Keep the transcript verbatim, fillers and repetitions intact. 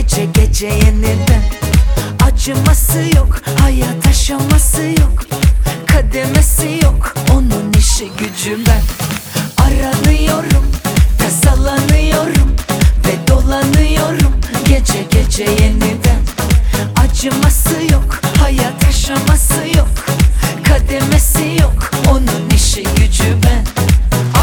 gece gece yeniden. Acıması yok, hayat aşaması yok, kademesi yok, onun işi gücü ben. Aranıyorum, tasalanıyorum ve dolanıyorum gece gece yeniden. Acıması yok,